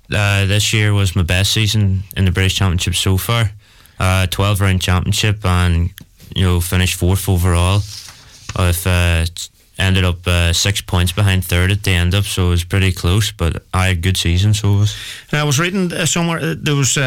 This year was my best season in the British Championship so far. 12 round championship, and finished fourth overall. I've ended up 6 points behind third at the end up, so it was pretty close. But I had a good season, so it was. I was reading somewhere there was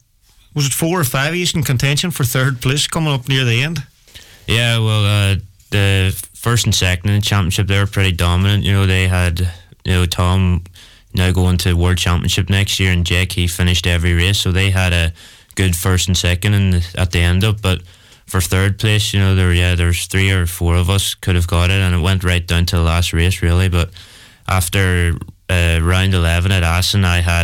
it 4 or 5 years in contention for third place coming up near the end. Yeah, well, the first and second in the championship, they were pretty dominant. They had Tom now going to World Championship next year, and Jake, he finished every race, so they had a good first and second at the end up. But for third place, there's 3 or 4 of us could have got it, and it went right down to the last race really. But after round 11 at Assen, I had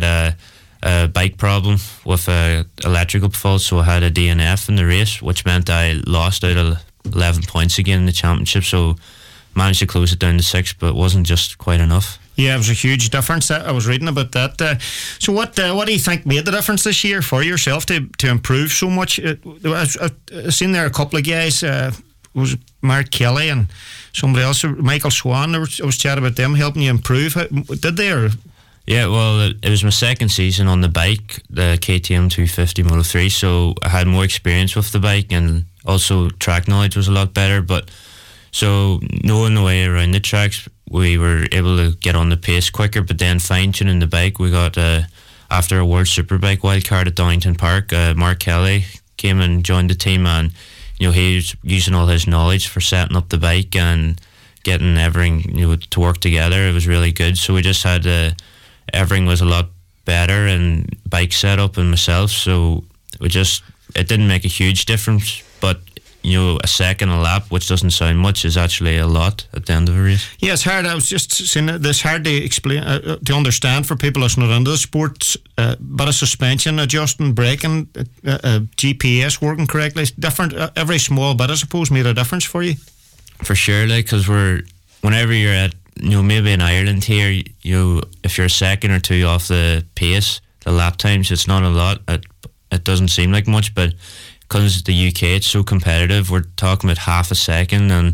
a bike problem with a electrical fault, so I had a DNF in the race, which meant I lost out 11 points again in the championship. So managed to close it down to 6, but it wasn't just quite enough. Yeah, it was a huge difference. I was reading about that. So what do you think made the difference this year for yourself to improve so much? I've seen there a couple of guys, was Mark Kelly and somebody else, Michael Swan. I was chatting about them helping you improve. Did they? Or? Yeah, well, it was my second season on the bike, the KTM 250 Moto 3, so I had more experience with the bike, and also track knowledge was a lot better. But so knowing the way around the tracks, we were able to get on the pace quicker. But then fine-tuning the bike, we got after a World Superbike wildcard at Donington Park, Mark Kelly came and joined the team, and he was using all his knowledge for setting up the bike and getting everything to work together. It was really good. So we just had everything was a lot better, and bike setup and myself. So it didn't make a huge difference, but a second a lap, which doesn't sound much, is actually a lot at the end of a race. Yeah, it's hard. I was just saying this hard to explain, to understand for people that's not into the sport. But a suspension, adjusting, braking, GPS working correctly, different. Every small bit, I suppose, made a difference for you. For sure, because whenever you're at, maybe in Ireland here, if you're a second or two off the pace, the lap times, it's not a lot. It doesn't seem like much, but because the UK, it's so competitive, we're talking about half a second, and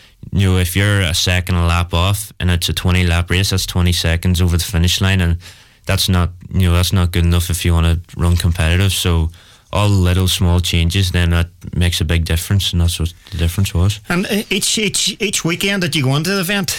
if you're a second a lap off and it's a 20 lap race, that's 20 seconds over the finish line, and that's not good enough if you want to run competitive. So all little small changes, then that makes a big difference, and that's what the difference was. And each weekend that you go into the event,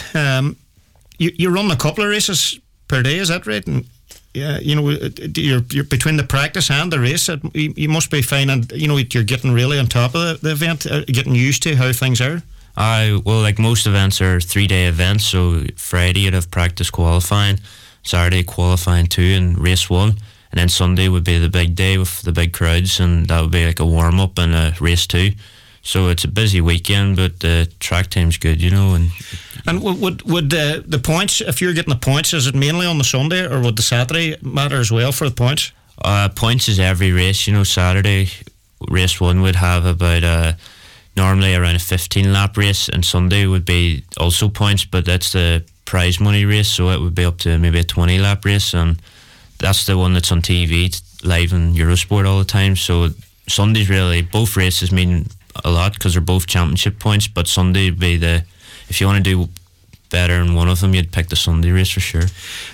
you run a couple of races per day, is that right? And yeah, you're between the practice and the race, you must be finding, you're getting really on top of the event, getting used to how things are. Well, like most events are 3-day events, so Friday you'd have practice qualifying, Saturday qualifying 2 and race 1, and then Sunday would be the big day with the big crowds, and that would be like a warm-up and a race 2. So it's a busy weekend, but the track time's good, And would the points, if you're getting the points, is it mainly on the Sunday, or would the Saturday matter as well for the points? Points is every race. Saturday race 1 would have about normally around a 15 lap race, and Sunday would be also points, but that's the prize money race, so it would be up to maybe a 20 lap race, and that's the one that's on TV live in Eurosport all the time. So Sunday's really, both races mean a lot because they're both championship points, but Sunday would be if you want to do better in one of them, you'd pick the Sunday race for sure.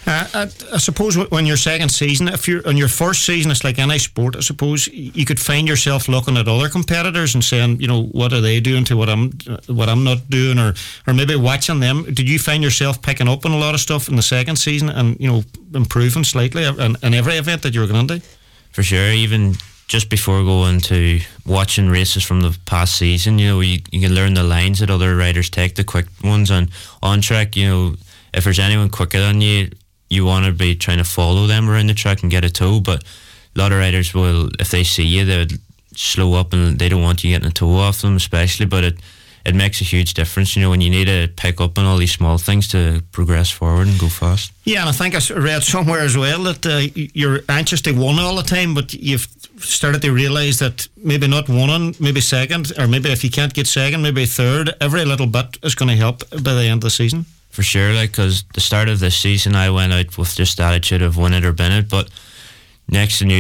I suppose when your second season, if you're on your first season, it's like any sport. I suppose you could find yourself looking at other competitors and saying, what are they doing to what I'm not doing, or maybe watching them. Did you find yourself picking up on a lot of stuff in the second season and improving slightly in every event that you were going into? For sure, even just before going to watching races from the past season, you can learn the lines that other riders take, the quick ones, and on track, if there's anyone quicker than you, you want to be trying to follow them around the track and get a toe. But a lot of riders will, if they see you, they would slow up and they don't want you getting a toe off them, especially. But it makes a huge difference, when you need to pick up on all these small things to progress forward and go fast. Yeah, and I think I read somewhere as well that you're anxious to win all the time, but you've started to realise that maybe not winning, maybe second, or maybe if you can't get second, maybe third, every little bit is going to help by the end of the season. For sure, because the start of this season I went out with just the attitude of win it or bin it, but next thing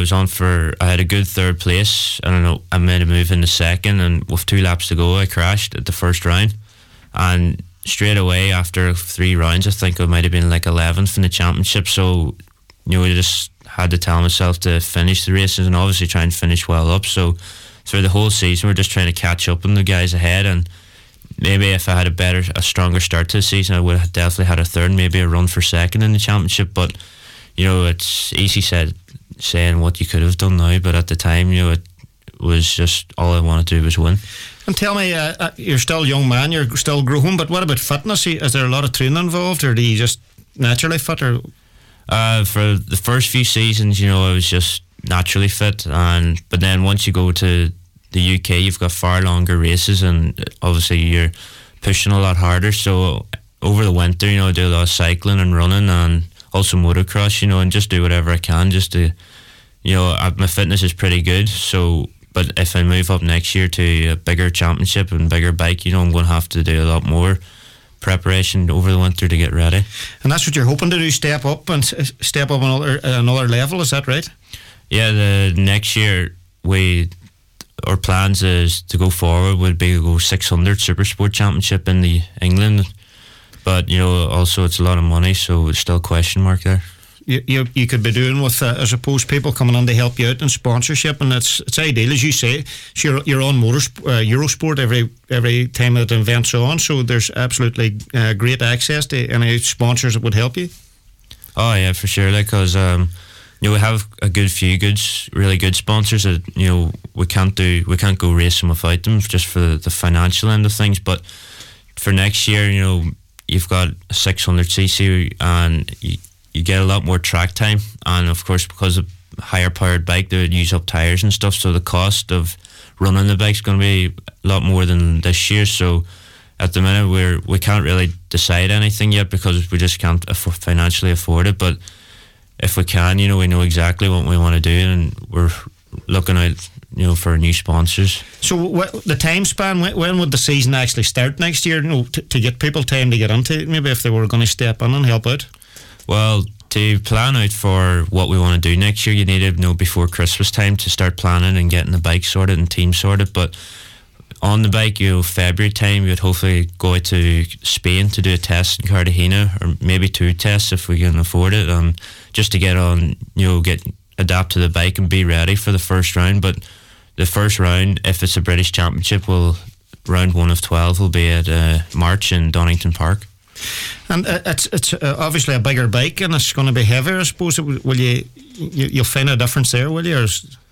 I had a good third place. I made a move in the second, and with 2 laps to go I crashed at the first round, and straight away after 3 rounds I think I might have been like 11th in the championship. So I just had to tell myself to finish the races and obviously try and finish well up. So through the whole season, we're just trying to catch up on the guys ahead. And maybe if I had a stronger start to the season, I would have definitely had a third, maybe a run for second in the championship. But it's easy saying what you could have done now, but at the time, it was just all I wanted to do was win. And tell me, you're still a young man, you're still growing, but what about fitness? Is there a lot of training involved, or do you just naturally fit? Or for the first few seasons, I was just naturally fit, but then once you go to the UK, you've got far longer races, and obviously you're pushing a lot harder. So over the winter, I do a lot of cycling and running, and also motocross, and just do whatever I can just to, my fitness is pretty good. So, but if I move up next year to a bigger championship and bigger bike, I'm going to have to do a lot more preparation over the winter to get ready. And that's what you're hoping to do, step up another level, is that right? Yeah, the next year our plans is to go forward would be to go 600 Super Sport Championship in England, but also it's a lot of money, so it's still a question mark there. You could be doing with I suppose people coming in to help you out in sponsorship, and it's ideal, as you say. So you're on Eurosport every time that event's on, so there's absolutely great access to any sponsors that would help you. Oh yeah, for sure. Because we have a really good sponsors that we can't go racing without them, just for the financial end of things. But for next year, you've got a 600cc and you get a lot more track time, and of course because of higher powered bike, they would use up tires and stuff, so the cost of running the bike's going to be a lot more than this year. So at the minute we can't really decide anything yet because we just can't financially afford it, but if we can, we know exactly what we want to do, and we're looking out for new sponsors. So the time span, when would the season actually start next year, to get people time to get into it, maybe if they were going to step in and help out? Well, to plan out for what we want to do next year, you need to know before Christmas time to start planning and getting the bike sorted and team sorted. But on the bike, February time, we would hopefully go out to Spain to do a test in Cartagena, or maybe 2 tests if we can afford it, just to get on, adapt to the bike and be ready for the first round. But the first round, if it's a British Championship, round 1 of 12 will be at March in Donington Park. And it's obviously a bigger bike, and it's going to be heavier, I suppose. Will you'll find a difference there, will you?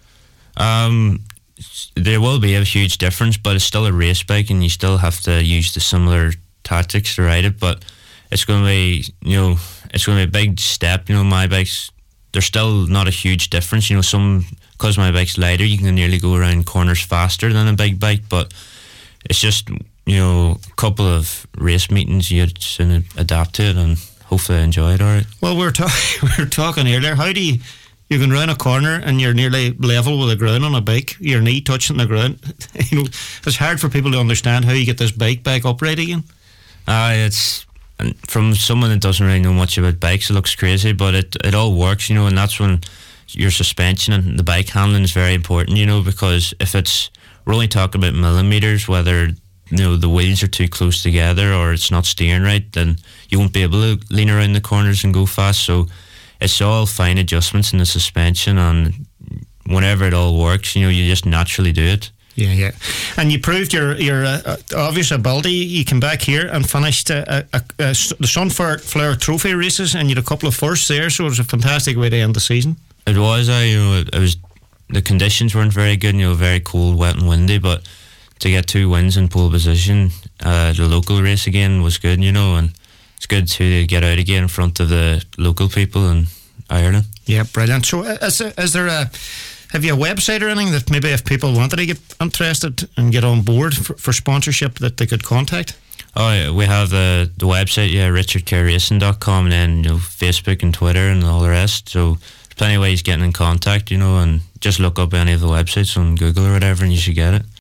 There will be a huge difference, but it's still a race bike, and you still have to use the similar tactics to ride it. But it's going to be, it's going to be a big step. My bikes, there's still not a huge difference. Because my bike's lighter, you can nearly go around corners faster than a big bike, but it's just, a couple of race meetings, you can adapt to it and hopefully enjoy it all right. Well, we were talking earlier, how do you can round a corner and you're nearly level with the ground on a bike, your knee touching the ground. It's hard for people to understand how you get this bike back upright again. It's, from someone that doesn't really know much about bikes, it looks crazy, but it all works, and that's when your suspension and the bike handling is very important, because if we're only talking about millimeters, whether the wheels are too close together or it's not steering right, then you won't be able to lean around the corners and go fast. So it's all fine adjustments in the suspension, and whenever it all works, you just naturally do it. Yeah. And you proved your obvious ability. You came back here and finished the Sunflower Trophy races, and you had a couple of firsts there, so it was a fantastic way to end the season. It was. It was. The conditions weren't very good. Very cold, wet, and windy. But to get 2 wins in pole position, the local race again was good. And it's good to get out again in front of the local people in Ireland. Yeah, brilliant. So, have you a website or anything that maybe if people wanted to get interested and get on board for sponsorship that they could contact? Oh, yeah, we have the website, richardkerracing.com, and then Facebook and Twitter and all the rest. So there's plenty of ways getting in contact, and just look up any of the websites on Google or whatever, and you should get it.